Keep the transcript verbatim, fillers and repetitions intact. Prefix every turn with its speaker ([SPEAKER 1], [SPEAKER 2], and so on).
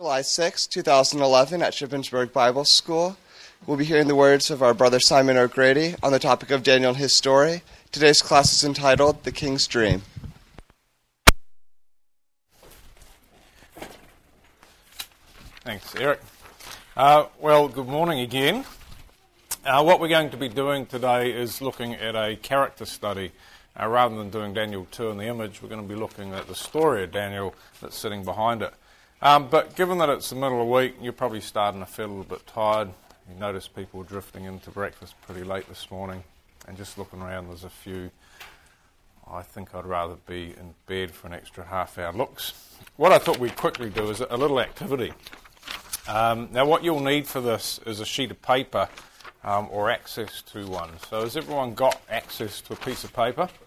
[SPEAKER 1] July sixth, twenty eleven at Shippensburg Bible School. We'll be hearing the words of our brother Simon O'Grady on the topic of Daniel and his story. Today's class is entitled The King's Dream.
[SPEAKER 2] Thanks, Eric. Uh, well, good morning again. Uh, what we're going to be doing today is looking at a character study. Uh, rather than doing Daniel two in the image, we're going to be looking at the story of Daniel that's sitting behind it. Um, but given that it's the middle of the week, you're probably starting to feel a little bit tired. You notice people drifting into breakfast pretty late this morning. And just looking around, there's a few, I think I'd rather be in bed for an extra half hour looks. What I thought we'd quickly do is a little activity. Um, now what you'll need for this is a sheet of paper um, or access to one. So has everyone got access to a piece of paper?